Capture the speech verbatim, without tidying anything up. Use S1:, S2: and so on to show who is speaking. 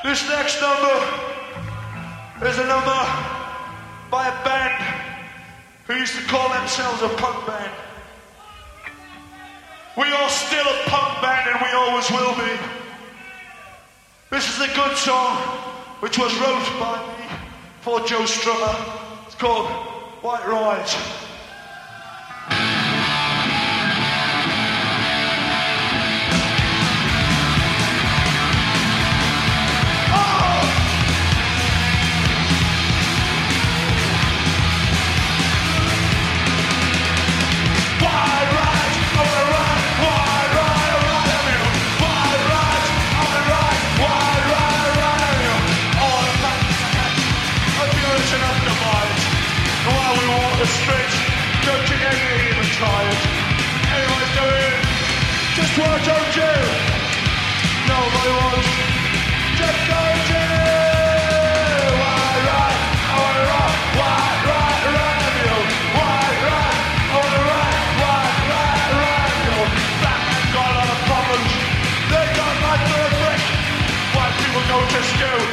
S1: This next number is a number by a band who used to call themselves a punk band. We are still a punk band and we always will be. This is a good song which was wrote by me for Joe Strummer. It's called White Rise. Straight, joking ain't even tired. Anyone's doing just what I told you. Nobody wants just told you. Why right? I wanna rock. Why right? Around you. Why right? I wanna rock. Why right? Around you. Black man got a lot of problems. They got life for a brick. White people go to school.